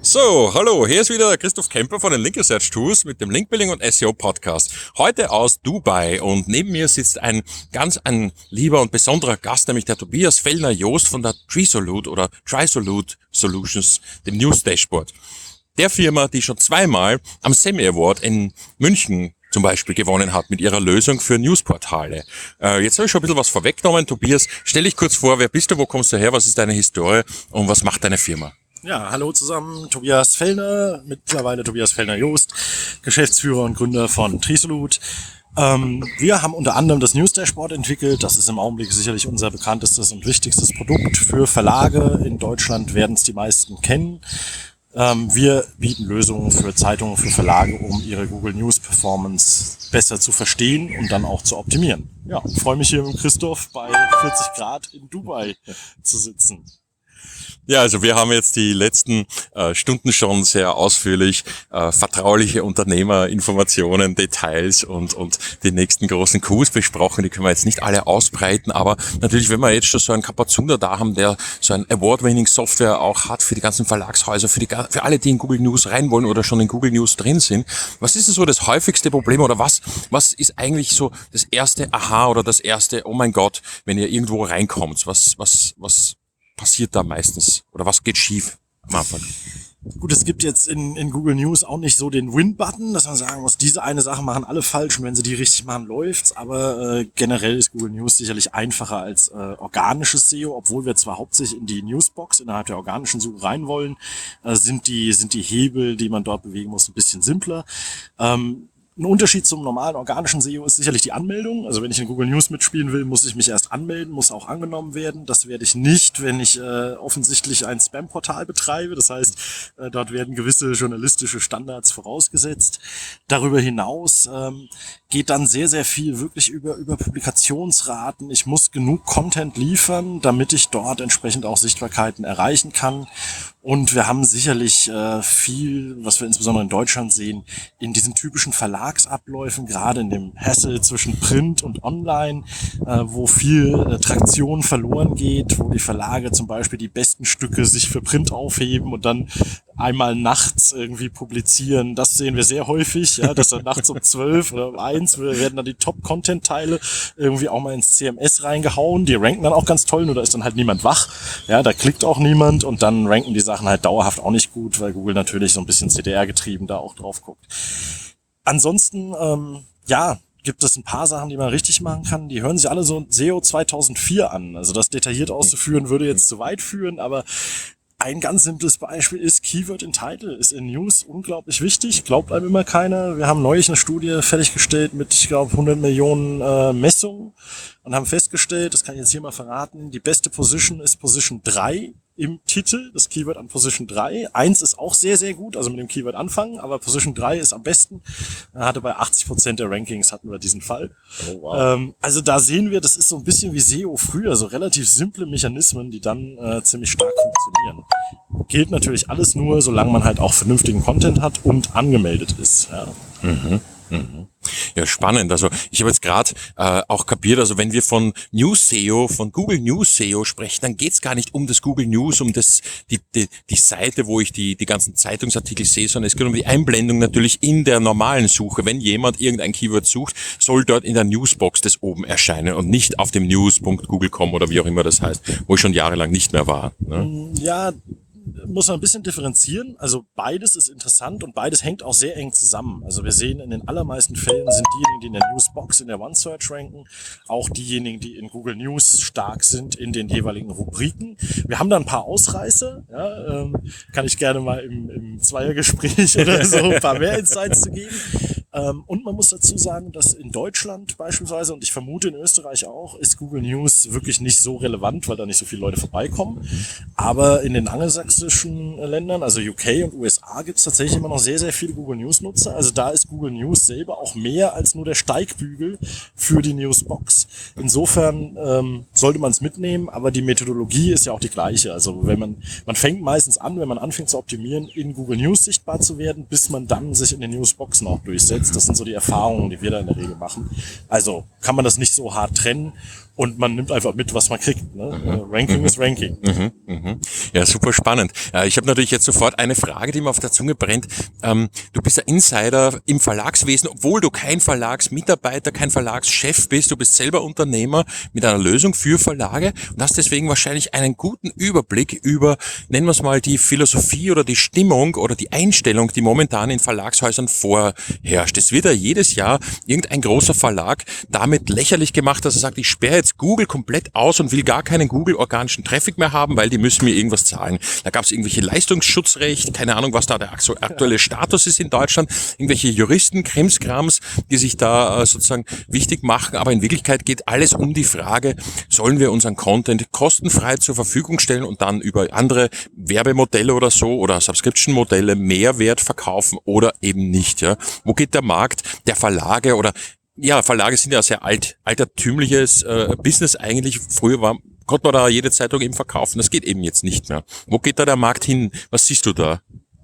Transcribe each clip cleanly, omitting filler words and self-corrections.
So, hallo, hier ist wieder Christoph Kemper von den Link Research Tools mit dem Linkbuilding und SEO Podcast. Heute aus Dubai und neben mir sitzt ein lieber und besonderer Gast, nämlich der Tobias Fellner-Joost von der Trisolute oder Trisolute Solutions, dem News Dashboard. Der Firma, die schon zweimal am Semi Award in München zum Beispiel gewonnen hat mit ihrer Lösung für Newsportale. Jetzt habe ich schon ein bisschen was vorweggenommen. Tobias, stell dich kurz vor, wer bist du, wo kommst du her, was ist deine Historie und was macht deine Firma? Ja, hallo zusammen, Tobias Fellner, mittlerweile Tobias Fellner-Joost, Geschäftsführer und Gründer von Trisolute. Wir haben unter anderem das News Dashboard entwickelt. Das ist im Augenblick sicherlich unser bekanntestes und wichtigstes Produkt für Verlage. In Deutschland werden es die meisten kennen. Wir bieten Lösungen für Zeitungen, für Verlage, um ihre Google News Performance besser zu verstehen und dann auch zu optimieren. Ja, ich freue mich hier mit Christoph bei 40 Grad in Dubai zu sitzen. Ja, also wir haben jetzt die letzten Stunden schon sehr ausführlich vertrauliche Unternehmerinformationen, Details und die nächsten großen Coups besprochen. Die können wir jetzt nicht alle ausbreiten, aber natürlich, wenn wir jetzt schon so einen Kapazunder da haben, der so ein Award-winning Software auch hat für die ganzen Verlagshäuser, für alle, die in Google News rein wollen oder schon in Google News drin sind. Was ist denn so das häufigste Problem oder was ist eigentlich so das erste Aha oder das erste Oh mein Gott, wenn ihr irgendwo reinkommt? Was passiert da meistens? Oder was geht schief am Anfang? Gut, es gibt jetzt in Google News auch nicht so den Win-Button, dass man sagen muss, diese eine Sache machen alle falsch und wenn sie die richtig machen, läuft's. Aber generell ist Google News sicherlich einfacher als organisches SEO, obwohl wir zwar hauptsächlich in die Newsbox innerhalb der organischen Suche rein wollen, sind die Hebel, die man dort bewegen muss, ein bisschen simpler. Ein Unterschied zum normalen organischen SEO ist sicherlich die Anmeldung. Also wenn ich in Google News mitspielen will, muss ich mich erst anmelden, muss auch angenommen werden. Das werde ich nicht, wenn ich offensichtlich ein Spam-Portal betreibe. Das heißt, dort werden gewisse journalistische Standards vorausgesetzt. Darüber hinaus geht dann sehr, sehr viel wirklich über Publikationsraten. Ich muss genug Content liefern, damit ich dort entsprechend auch Sichtbarkeiten erreichen kann. Und wir haben sicherlich viel, was wir insbesondere in Deutschland sehen, in diesen typischen Verlagsabläufen, gerade in dem Hassel zwischen Print und Online, wo viel Traktion verloren geht, wo die Verlage zum Beispiel die besten Stücke sich für Print aufheben und dann einmal nachts irgendwie publizieren. Das sehen wir sehr häufig, ja, dass dann nachts um 12 oder um 1 werden dann die Top-Content-Teile irgendwie auch mal ins CMS reingehauen. Die ranken dann auch ganz toll, nur da ist dann halt niemand wach. Ja, da klickt auch niemand und dann ranken die Sachen halt dauerhaft auch nicht gut, weil Google natürlich so ein bisschen CDR-getrieben da auch drauf guckt. Ansonsten, gibt es ein paar Sachen, die man richtig machen kann. Die hören sich alle so SEO 2004 an. Also das detailliert auszuführen würde jetzt zu weit führen, aber ein ganz simples Beispiel ist, Keyword in Title ist in News unglaublich wichtig, glaubt einem immer keiner. Wir haben neulich eine Studie fertiggestellt mit, ich glaube, 100 Millionen Messungen und haben festgestellt, das kann ich jetzt hier mal verraten, die beste Position ist Position 3 im Titel, das Keyword an Position 3. 1 ist auch sehr, sehr gut, also mit dem Keyword anfangen, aber Position 3 ist am besten. Hatte bei 80% der Rankings hatten wir diesen Fall. Oh, wow. Also da sehen wir, das ist so ein bisschen wie SEO früher, so relativ simple Mechanismen, die dann ziemlich stark funktionieren. Gilt natürlich alles nur, solange man halt auch vernünftigen Content hat und angemeldet ist. Ja. Ja, spannend. Also ich habe jetzt gerade auch kapiert, also wenn wir von News SEO, von Google News SEO sprechen, dann geht's gar nicht um das Google News, um die Seite, wo ich die ganzen Zeitungsartikel sehe, sondern es geht um die Einblendung natürlich in der normalen Suche. Wenn jemand irgendein Keyword sucht, soll dort in der Newsbox das oben erscheinen und nicht auf dem news.google.com oder wie auch immer das heißt, wo ich schon jahrelang nicht mehr war. Ne? Ja, muss man ein bisschen differenzieren. Also beides ist interessant und beides hängt auch sehr eng zusammen. Also wir sehen, in den allermeisten Fällen sind diejenigen, die in der Newsbox, in der OneSearch ranken, auch diejenigen, die in Google News stark sind in den jeweiligen Rubriken. Wir haben da ein paar Ausreißer. Ja, kann ich gerne mal im Zweiergespräch oder so ein paar mehr Insights zu geben. Und man muss dazu sagen, dass in Deutschland beispielsweise, und ich vermute in Österreich auch, ist Google News wirklich nicht so relevant, weil da nicht so viele Leute vorbeikommen. Aber in den angelsächsischen Ländern, also UK und USA, gibt es tatsächlich immer noch sehr, sehr viele Google News-Nutzer. Also da ist Google News selber auch mehr als nur der Steigbügel für die Newsbox. Insofern sollte man es mitnehmen, aber die Methodologie ist ja auch die gleiche. Also wenn man fängt meistens an, wenn man anfängt zu optimieren, in Google News sichtbar zu werden, bis man dann sich in den Newsboxen auch durchsetzt. umsetzt. Das sind so die Erfahrungen, die wir da in der Regel machen. Also kann man das nicht so hart trennen und man nimmt einfach mit, was man kriegt. Ne? Ranking ist Ranking. Ja, super spannend. Ich habe natürlich jetzt sofort eine Frage, die mir auf der Zunge brennt. Du bist ein Insider im Verlagswesen, obwohl du kein Verlagsmitarbeiter, kein Verlagschef bist. Du bist selber Unternehmer mit einer Lösung für Verlage und hast deswegen wahrscheinlich einen guten Überblick über, nennen wir es mal, die Philosophie oder die Stimmung oder die Einstellung, die momentan in Verlagshäusern vorherrscht. Es wird ja jedes Jahr irgendein großer Verlag damit lächerlich gemacht, dass er sagt, ich sperre jetzt Google komplett aus und will gar keinen Google-organischen Traffic mehr haben, weil die müssen mir irgendwas zahlen. Da gab es irgendwelche Leistungsschutzrecht, keine Ahnung, was da der aktuelle Status ist in Deutschland, irgendwelche Juristen, Krimskrams, die sich da sozusagen wichtig machen, aber in Wirklichkeit geht alles um die Frage, sollen wir unseren Content kostenfrei zur Verfügung stellen und dann über andere Werbemodelle oder so oder Subscription-Modelle Mehrwert verkaufen oder eben nicht. Ja? Wo geht der Markt der Verlage oder ja, Verlage sind ja sehr altertümliches Business eigentlich. Früher konnte man da jede Zeitung eben verkaufen. Das geht eben jetzt nicht mehr. Wo geht da der Markt hin? Was siehst du da?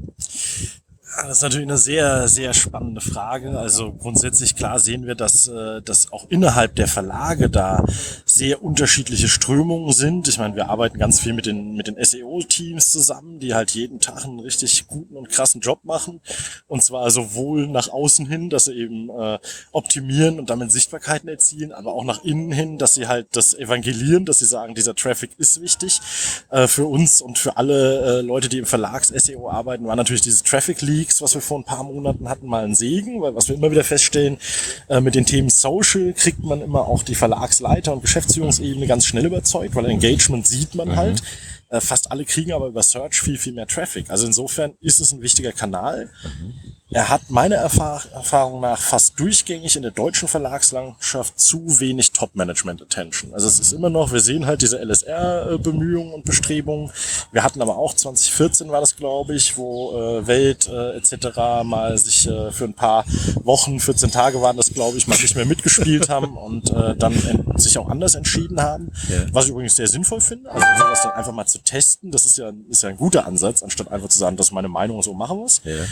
Ja, das ist natürlich eine sehr, sehr spannende Frage. Also grundsätzlich klar sehen wir, dass auch innerhalb der Verlage da sehr unterschiedliche Strömungen sind. Ich meine, wir arbeiten ganz viel mit den SEO-Teams zusammen, die halt jeden Tag einen richtig guten und krassen Job machen. Und zwar sowohl nach außen hin, dass sie eben optimieren und damit Sichtbarkeiten erzielen, aber auch nach innen hin, dass sie halt das evangelisieren, dass sie sagen, dieser Traffic ist wichtig. Für uns und für alle Leute, die im Verlags-SEO arbeiten, war natürlich dieses Traffic-Leaks, was wir vor ein paar Monaten hatten, mal ein Segen, weil was wir immer wieder feststellen, mit den Themen Social kriegt man immer auch die Verlagsleiter und Geschäftsführungsebene ganz schnell überzeugt, weil Engagement sieht man halt. Fast alle kriegen aber über Search viel, viel mehr Traffic. Also insofern ist es ein wichtiger Kanal. Er hat meiner Erfahrung nach fast durchgängig in der deutschen Verlagslandschaft zu wenig Top-Management-Attention. Also es ist immer noch, wir sehen halt diese LSR-Bemühungen und Bestrebungen. Wir hatten aber auch 2014 war das, glaube ich, wo Welt etc. mal sich für ein paar Wochen, 14 Tage waren das, glaube ich, mal nicht mehr mitgespielt haben und dann sich auch anders entschieden haben. Ja. Was ich übrigens sehr sinnvoll finde. Also sowas dann einfach mal zu testen, das ist ja ein guter Ansatz, anstatt einfach zu sagen, das ist meine Meinung, so machen wir es. Ja.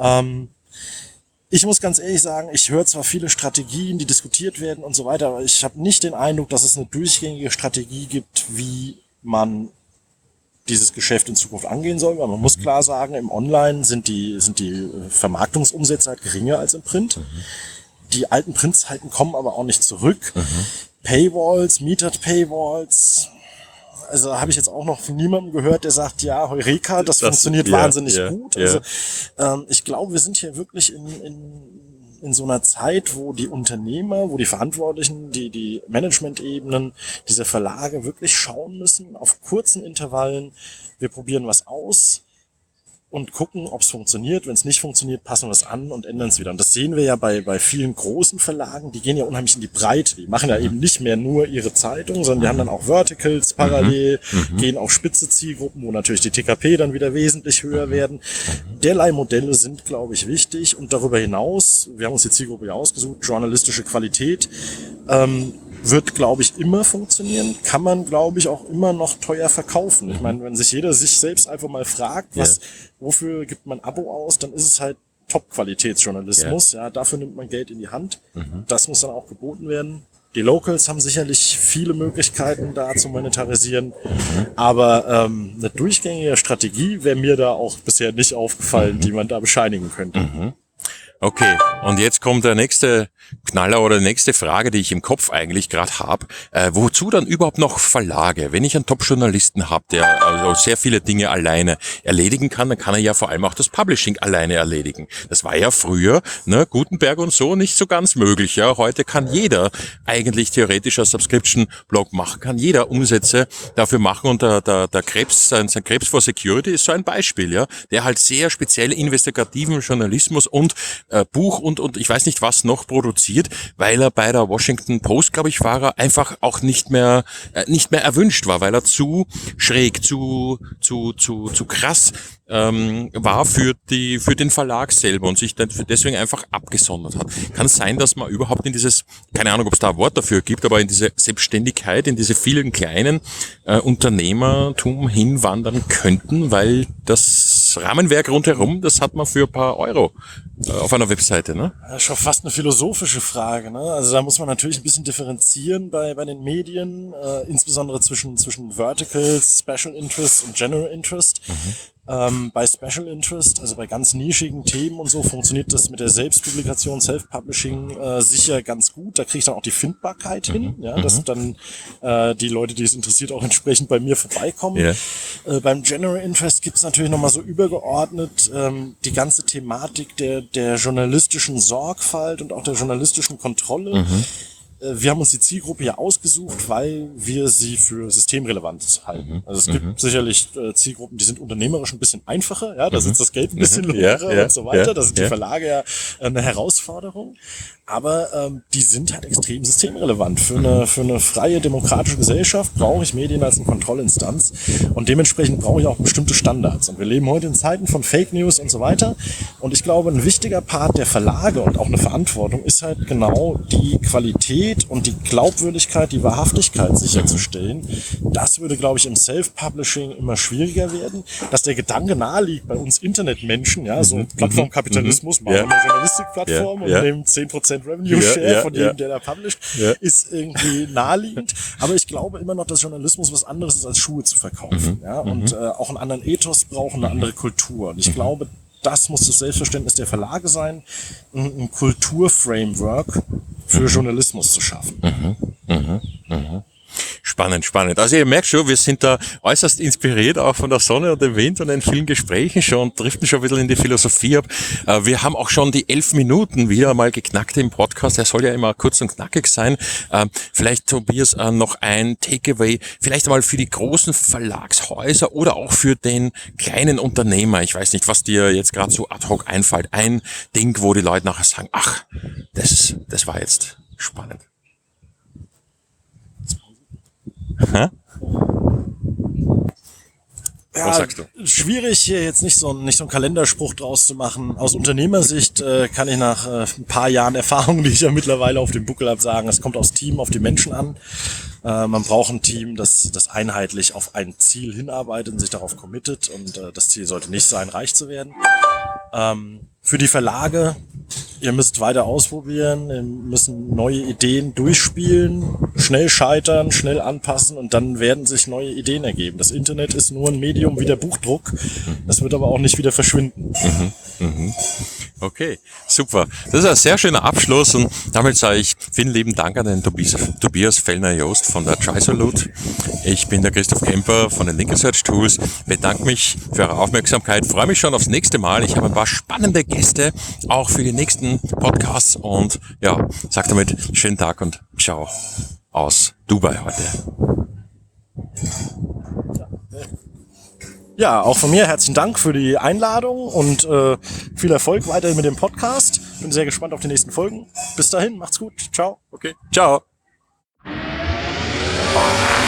Ich muss ganz ehrlich sagen, ich höre zwar viele Strategien, die diskutiert werden und so weiter, aber ich habe nicht den Eindruck, dass es eine durchgängige Strategie gibt, wie man dieses Geschäft in Zukunft angehen soll. Weil man muss klar sagen, im Online sind die Vermarktungsumsätze halt geringer als im Print. Die alten Printzeiten kommen aber auch nicht zurück. Paywalls, Metered Paywalls. Also habe ich jetzt auch noch von niemandem gehört, der sagt, ja, Heureka, das funktioniert wahnsinnig gut. Also ich glaube, wir sind hier wirklich in so einer Zeit, wo die Unternehmer, wo die Verantwortlichen, die Management-Ebenen, diese Verlage wirklich schauen müssen, auf kurzen Intervallen, wir probieren was aus und gucken, ob es funktioniert. Wenn es nicht funktioniert, passen wir es an und ändern es wieder. Und das sehen wir ja bei vielen großen Verlagen, die gehen ja unheimlich in die Breite. Die machen ja eben nicht mehr nur ihre Zeitung, sondern die haben dann auch Verticals parallel, gehen auf spitze Zielgruppen, wo natürlich die TKP dann wieder wesentlich höher werden. Derlei Modelle sind, glaube ich, wichtig. Und darüber hinaus, wir haben uns die Zielgruppe ja ausgesucht, journalistische Qualität, wird, glaube ich, immer funktionieren, kann man, glaube ich, auch immer noch teuer verkaufen. Ich meine, wenn sich jeder sich selbst einfach mal fragt, wofür gibt man Abo aus, dann ist es halt Top-Qualitätsjournalismus. Ja, dafür nimmt man Geld in die Hand. Das muss dann auch geboten werden. Die Locals haben sicherlich viele Möglichkeiten, da zu monetarisieren. Aber eine durchgängige Strategie wäre mir da auch bisher nicht aufgefallen, die man da bescheinigen könnte. Okay, und jetzt kommt der nächste Knaller oder die nächste Frage, die ich im Kopf eigentlich gerade habe. Wozu dann überhaupt noch Verlage? Wenn ich einen Top-Journalisten habe, der also sehr viele Dinge alleine erledigen kann, dann kann er ja vor allem auch das Publishing alleine erledigen. Das war ja früher, ne, Gutenberg und so, nicht so ganz möglich. Ja, heute kann jeder eigentlich theoretisch ein Subscription-Blog machen, kann jeder Umsätze dafür machen und der Krebs, sein Krebs for Security ist so ein Beispiel, ja, der halt sehr speziell investigativen Journalismus und Buch und ich weiß nicht was noch produziert, weil er bei der Washington Post, glaube ich, war er einfach auch nicht mehr erwünscht war, weil er zu schräg, zu krass war für den Verlag selber und sich dann deswegen einfach abgesondert hat. Kann es sein, dass man überhaupt in dieses, keine Ahnung, ob es da ein Wort dafür gibt, aber in diese Selbstständigkeit, in diese vielen kleinen Unternehmertum hinwandern könnten, weil das Rahmenwerk rundherum, das hat man für ein paar Euro Auf einer Webseite, ne? Das ist schon fast eine philosophische Frage, ne? Also da muss man natürlich ein bisschen differenzieren bei den Medien, insbesondere zwischen Verticals, Special Interest und General Interest. Bei Special Interest, also bei ganz nischigen Themen und so, funktioniert das mit der Selbstpublikation, Self-Publishing sicher ganz gut. Da kriege ich dann auch die Findbarkeit hin, ja, dass dann die Leute, die es interessiert, auch entsprechend bei mir vorbeikommen. Yeah. Beim General Interest gibt's natürlich nochmal so übergeordnet die ganze Thematik der journalistischen Sorgfalt und auch der journalistischen Kontrolle. Wir haben uns die Zielgruppe ja ausgesucht, weil wir sie für systemrelevant halten. Also es gibt sicherlich Zielgruppen, die sind unternehmerisch ein bisschen einfacher, ja, da sitzt das Geld ein bisschen lockerer und so weiter. Da sind die Verlage ja eine Herausforderung. Aber die sind halt extrem systemrelevant. Für eine freie, demokratische Gesellschaft brauche ich Medien als eine Kontrollinstanz. Und dementsprechend brauche ich auch bestimmte Standards. Und wir leben heute in Zeiten von Fake News und so weiter. Und ich glaube, ein wichtiger Part der Verlage und auch eine Verantwortung ist halt genau die Qualität und die Glaubwürdigkeit, die Wahrhaftigkeit sicherzustellen. Das würde, glaube ich, im Self-Publishing immer schwieriger werden. Dass der Gedanke naheliegt bei uns Internetmenschen, ja, so Plattformkapitalismus, machen wir eine Journalistikplattform und nehmen 10% Revenue Share von jedem, der da publisht, ist irgendwie naheliegend. Aber ich glaube immer noch, dass Journalismus was anderes ist, als Schuhe zu verkaufen. Ja, und auch einen anderen Ethos brauchen, eine andere Kultur. Und ich glaube, das muss das Selbstverständnis der Verlage sein, ein Kulturframework für Journalismus zu schaffen. Spannend, spannend. Also ihr merkt schon, wir sind da äußerst inspiriert, auch von der Sonne und dem Wind und in vielen Gesprächen schon, driften schon ein bisschen in die Philosophie ab. Wir haben auch schon die 11 Minuten wieder mal geknackt im Podcast. Er soll ja immer kurz und knackig sein. Vielleicht, Tobias, noch ein Takeaway, vielleicht einmal für die großen Verlagshäuser oder auch für den kleinen Unternehmer. Ich weiß nicht, was dir jetzt gerade so ad hoc einfällt. Ein Ding, wo die Leute nachher sagen, ach, das war jetzt spannend. Ja, was sagst du? Schwierig hier jetzt nicht so einen Kalenderspruch draus zu machen. Aus Unternehmersicht kann ich nach ein paar Jahren Erfahrung, die ich ja mittlerweile auf dem Buckel habe, sagen, es kommt aufs Team, auf die Menschen an. Man braucht ein Team, das einheitlich auf ein Ziel hinarbeitet und sich darauf committet. Und das Ziel sollte nicht sein, reich zu werden. Für die Verlage, ihr müsst weiter ausprobieren, ihr müssen neue Ideen durchspielen, schnell scheitern, schnell anpassen und dann werden sich neue Ideen ergeben. Das Internet ist nur ein Medium wie der Buchdruck, das wird aber auch nicht wieder verschwinden. Okay, super. Das ist ein sehr schöner Abschluss und damit sage ich vielen lieben Dank an den Tobias Fellner-Jost von der Trisolute. Ich bin der Christoph Kemper von den Link Research Tools. Bedanke mich für eure Aufmerksamkeit, freue mich schon aufs nächste Mal. Ich habe ein paar spannende Gäste, auch für die nächsten Podcasts und ja, sag damit schönen Tag und ciao aus Dubai heute. Ja, auch von mir herzlichen Dank für die Einladung und viel Erfolg weiterhin mit dem Podcast. Bin sehr gespannt auf die nächsten Folgen. Bis dahin, macht's gut. Ciao. Okay, ciao.